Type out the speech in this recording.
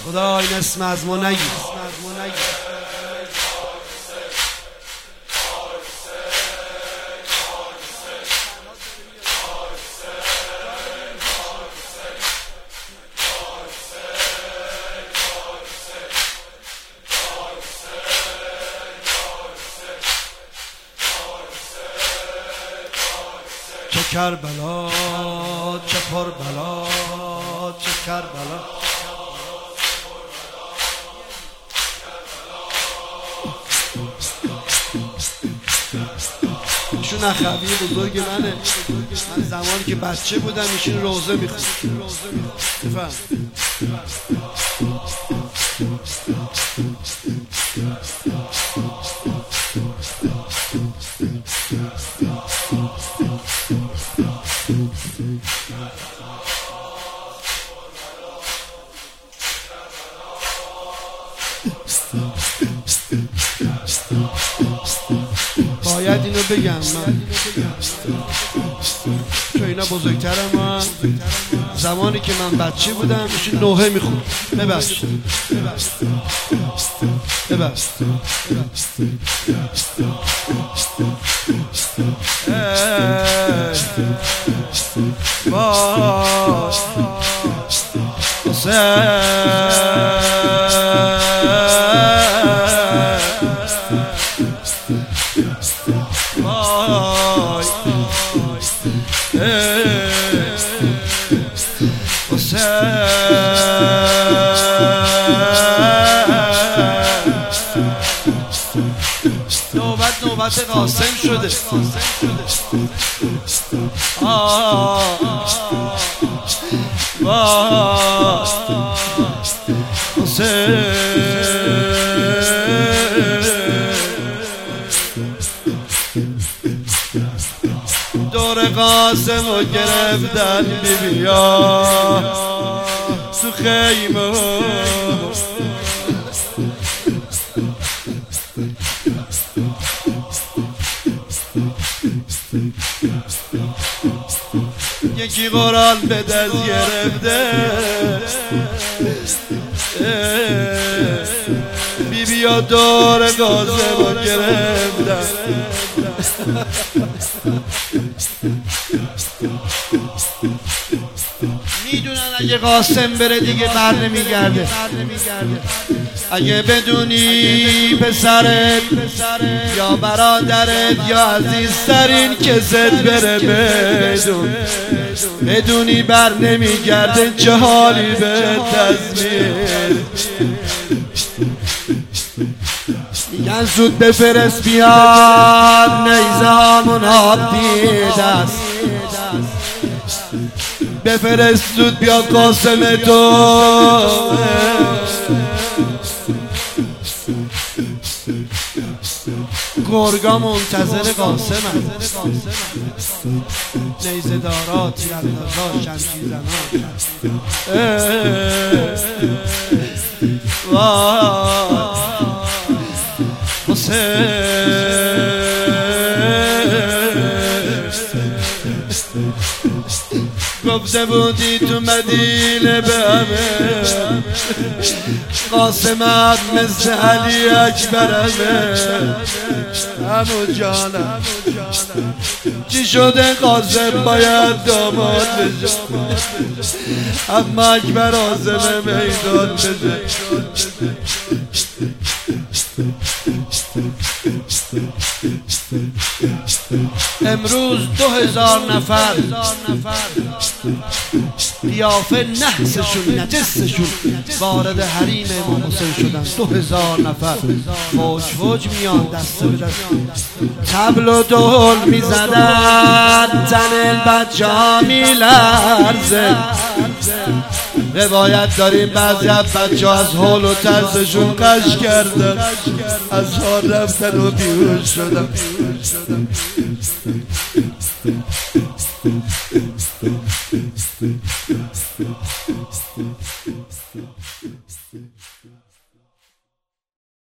خدا این اسم از ما نگیر. چه کربلا چه پربلا چه کربلا ایشون اخوی بزرگ منه. من زمانی که بچه بودم ایشون روزه میخوند. بفهم باید اینو بگم من چون اینا بزرگترم. من زمانی که من بچه بودم ایشون نوحه میخوند. ببخش نوبت قاسم شده. دور قاسم رو گرفتن بیبیا تو خیمه. یکی قرآن به دست گرفته بیبیا دور قاسم رو گرفتن. میدونن اگه قاسم بره دیگه بر نمیگرده. اگه بدونی پسرت یا برادرت یا عزیزترین کست بره بدونی بر نمیگرده. چه حالی به تزمیر میگن زود بفرست بیاد نیزه هامون حادید است. بفرست زود بیاد قاسم تو. گرگا منتظر قاسم هست. نیزه دارا تیراندازا شمشیر زنان. گفته بودی تو مدینه به همه قاسمت مثل علی اکبرمه. همو جانم چی شده قاسم باید داماد بشه. اما اکبر عازم میدان بشه. امروز 2000 نفر قیافه نحسشون نجسشون وارد حریم امام حسین شدن. 2000 نفر فوج فوج میان دست به دست طبل و دهل میزدن. تن بچه ها میلرزه. روایت داریم بعضی از بچه ها از حول و ترسشون قش کردن. از حال رفتن و بیهوش شدن.